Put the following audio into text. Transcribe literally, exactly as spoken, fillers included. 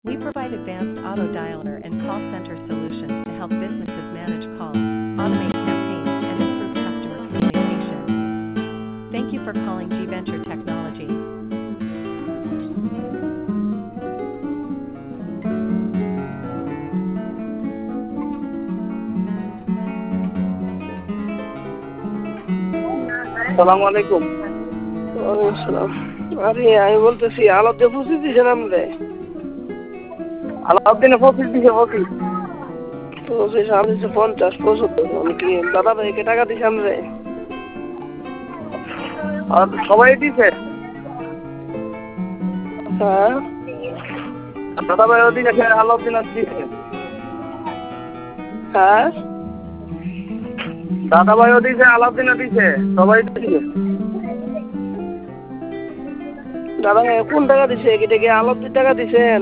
We provide advanced auto dialer and call center solutions to help businesses manage calls, automate campaigns, and improve customer communication. Thank you for calling G-Venture Technology. আসসালামু আলাইকুম। ওয়ালাইকুম আসসালাম। আরে আমি বলতেছি আলাদা পঁচিশ দিছেন আমরে আলাউদ্দিনে পঁচিশ দিছে পঁচিশ পঁচিশ আমি দিচ্ছি পঞ্চাশ পঁচাত্তর আমি কি দাদা ভাইকে টাকা দিছি আমরে আর সবাই দিছে। হ্যাঁ দাদা ভাই ওদিকে আলাউদ্দিন দিছে। হ্যাঁ দাদা ভাইও দিছে, আলাউদ্দিনও দিছে, সবাই দিছে। দাদা ভাই কোন টাকা দিছে? এটা কি আলাউদ্দিন টাকা দিছেন?